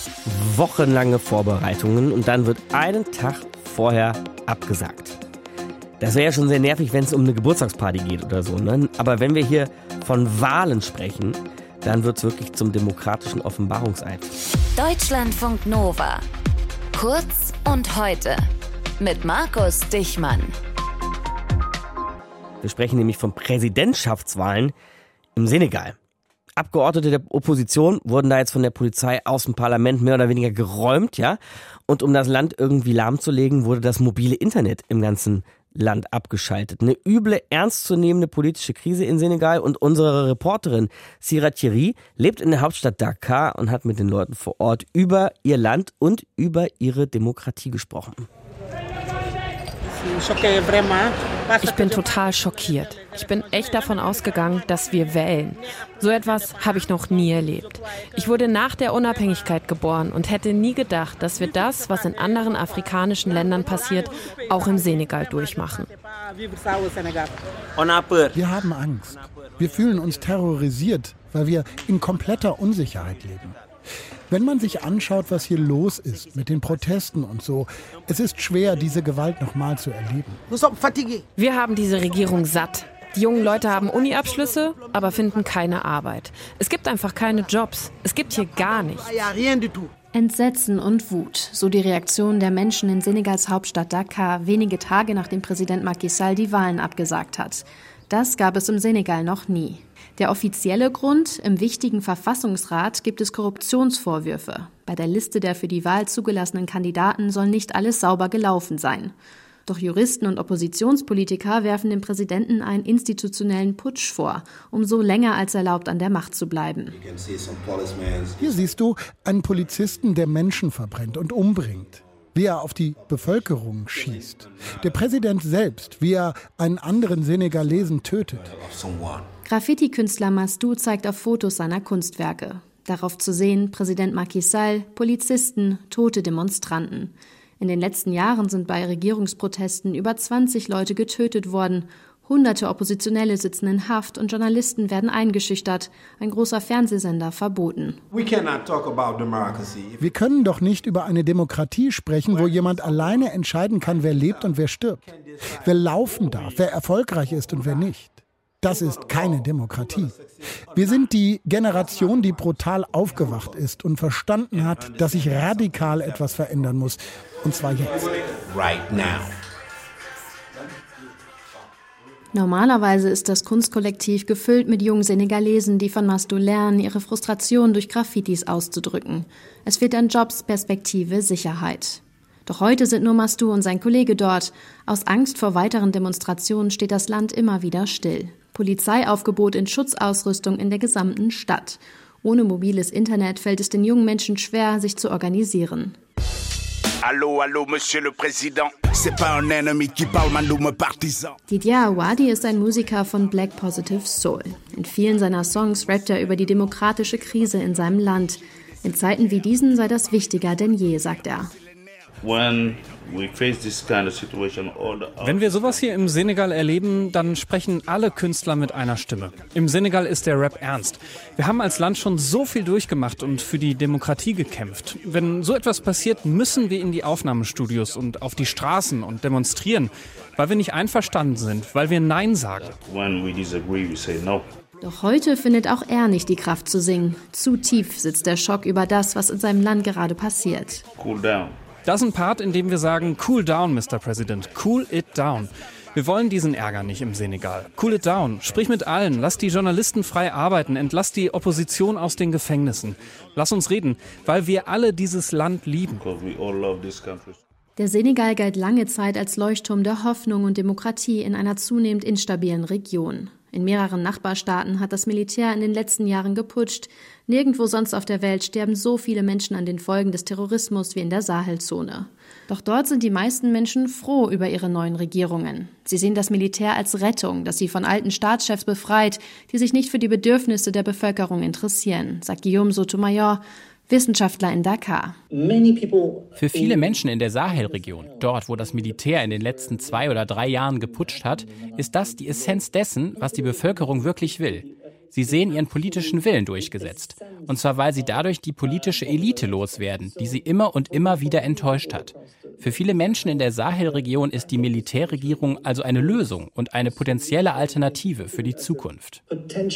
Wochenlange Vorbereitungen und dann wird einen Tag vorher abgesagt. Das wäre ja schon sehr nervig, wenn es um eine Geburtstagsparty geht oder so, ne? Aber wenn wir hier von Wahlen sprechen, dann wird es wirklich zum demokratischen Offenbarungseid. Deutschlandfunk Nova. Kurz und heute. Mit Markus Dichmann. Wir sprechen nämlich von Präsidentschaftswahlen im Senegal. Abgeordnete der Opposition wurden da jetzt von der Polizei aus dem Parlament mehr oder weniger geräumt, ja? Und um das Land irgendwie lahmzulegen, wurde das mobile Internet im ganzen Land abgeschaltet. Eine üble, ernstzunehmende politische Krise in Senegal und unsere Reporterin Sira Thierry lebt in der Hauptstadt Dakar und hat mit den Leuten vor Ort über ihr Land und über ihre Demokratie gesprochen. Ich bin total schockiert. Ich bin echt davon ausgegangen, dass wir wählen. So etwas habe ich noch nie erlebt. Ich wurde nach der Unabhängigkeit geboren und hätte nie gedacht, dass wir das, was in anderen afrikanischen Ländern passiert, auch im Senegal durchmachen. Wir haben Angst. Wir fühlen uns terrorisiert, weil wir in kompletter Unsicherheit leben. Wenn man sich anschaut, was hier los ist mit den Protesten und so, es ist schwer, diese Gewalt nochmal zu erleben. Wir haben diese Regierung satt. Die jungen Leute haben Uni-Abschlüsse, aber finden keine Arbeit. Es gibt einfach keine Jobs. Es gibt hier gar nichts. Entsetzen und Wut, so die Reaktion der Menschen in Senegals Hauptstadt Dakar, wenige Tage nachdem Präsident Macky Sall die Wahlen abgesagt hat. Das gab es im Senegal noch nie. Der offizielle Grund: im wichtigen Verfassungsrat gibt es Korruptionsvorwürfe. Bei der Liste der für die Wahl zugelassenen Kandidaten soll nicht alles sauber gelaufen sein. Doch Juristen und Oppositionspolitiker werfen dem Präsidenten einen institutionellen Putsch vor, um so länger als erlaubt an der Macht zu bleiben. Hier siehst du einen Polizisten, der Menschen verbrennt und umbringt, wie er auf die Bevölkerung schießt. Der Präsident selbst, wie er einen anderen Senegalesen tötet. Graffiti-Künstler Mastou zeigt auf Fotos seiner Kunstwerke. Darauf zu sehen: Präsident Macky Sall, Polizisten, tote Demonstranten. In den letzten Jahren sind bei Regierungsprotesten über 20 Leute getötet worden. Hunderte Oppositionelle sitzen in Haft und Journalisten werden eingeschüchtert. Ein großer Fernsehsender verboten. Wir können doch nicht über eine Demokratie sprechen, wo jemand alleine entscheiden kann, wer lebt und wer stirbt. Wer laufen darf, wer erfolgreich ist und wer nicht. Das ist keine Demokratie. Wir sind die Generation, die brutal aufgewacht ist und verstanden hat, dass sich radikal etwas verändern muss. Und zwar jetzt. Normalerweise ist das Kunstkollektiv gefüllt mit jungen Senegalesen, die von Mastou lernen, ihre Frustration durch Graffitis auszudrücken. Es fehlt an Jobs, Perspektive, Sicherheit. Doch heute sind nur Mastou und sein Kollege dort. Aus Angst vor weiteren Demonstrationen steht das Land immer wieder still. Polizeiaufgebot in Schutzausrüstung in der gesamten Stadt. Ohne mobiles Internet fällt es den jungen Menschen schwer, sich zu organisieren. Allô, Monsieur le Président. C'est pas un ennemi qui parle, man nous me partisan. Didier Awadi ist ein Musiker von Black Positive Soul. In vielen seiner Songs rappt er über die demokratische Krise in seinem Land. In Zeiten wie diesen sei das wichtiger denn je, sagt er. Wenn wir sowas hier im Senegal erleben, dann sprechen alle Künstler mit einer Stimme. Im Senegal ist der Rap ernst. Wir haben als Land schon so viel durchgemacht und für die Demokratie gekämpft. Wenn so etwas passiert, müssen wir in die Aufnahmestudios und auf die Straßen und demonstrieren, weil wir nicht einverstanden sind, weil wir Nein sagen. Doch heute findet auch er nicht die Kraft zu singen. Zu tief sitzt der Schock über das, was in seinem Land gerade passiert. Cool down. Das ist ein Part, in dem wir sagen, cool down, Mr. President, cool it down. Wir wollen diesen Ärger nicht im Senegal. Cool it down, sprich mit allen, lass die Journalisten frei arbeiten, entlass die Opposition aus den Gefängnissen. Lass uns reden, weil wir alle dieses Land lieben. Der Senegal galt lange Zeit als Leuchtturm der Hoffnung und Demokratie in einer zunehmend instabilen Region. In mehreren Nachbarstaaten hat das Militär in den letzten Jahren geputscht. Nirgendwo sonst auf der Welt sterben so viele Menschen an den Folgen des Terrorismus wie in der Sahelzone. Doch dort sind die meisten Menschen froh über ihre neuen Regierungen. Sie sehen das Militär als Rettung, das sie von alten Staatschefs befreit, die sich nicht für die Bedürfnisse der Bevölkerung interessieren, sagt Guillaume Sotomayor, Wissenschaftler in Dakar. Für viele Menschen in der Sahelregion, dort wo das Militär in den letzten 2 oder 3 Jahren geputscht hat, ist das die Essenz dessen, was die Bevölkerung wirklich will. Sie sehen ihren politischen Willen durchgesetzt. Und zwar, weil sie dadurch die politische Elite loswerden, die sie immer und immer wieder enttäuscht hat. Für viele Menschen in der Sahelregion ist die Militärregierung also eine Lösung und eine potenzielle Alternative für die Zukunft.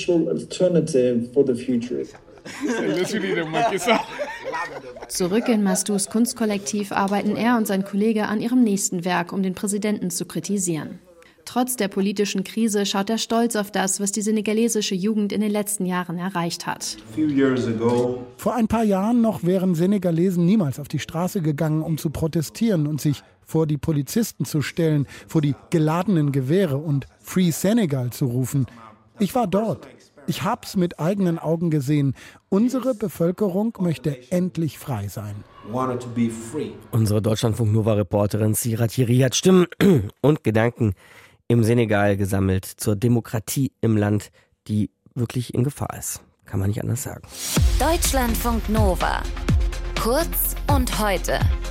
Zurück in Mastus Kunstkollektiv arbeiten er und sein Kollege an ihrem nächsten Werk, um den Präsidenten zu kritisieren. Trotz der politischen Krise schaut er stolz auf das, was die senegalesische Jugend in den letzten Jahren erreicht hat. Vor ein paar Jahren noch wären Senegalesen niemals auf die Straße gegangen, um zu protestieren und sich vor die Polizisten zu stellen, vor die geladenen Gewehre und Free Senegal zu rufen. Ich war dort. Ich hab's mit eigenen Augen gesehen. Unsere Bevölkerung möchte endlich frei sein. Unsere Deutschlandfunk-Nova-Reporterin Sira Thierry hat Stimmen und Gedanken im Senegal gesammelt zur Demokratie im Land, die wirklich in Gefahr ist. Kann man nicht anders sagen. Deutschlandfunk Nova. Kurz und heute.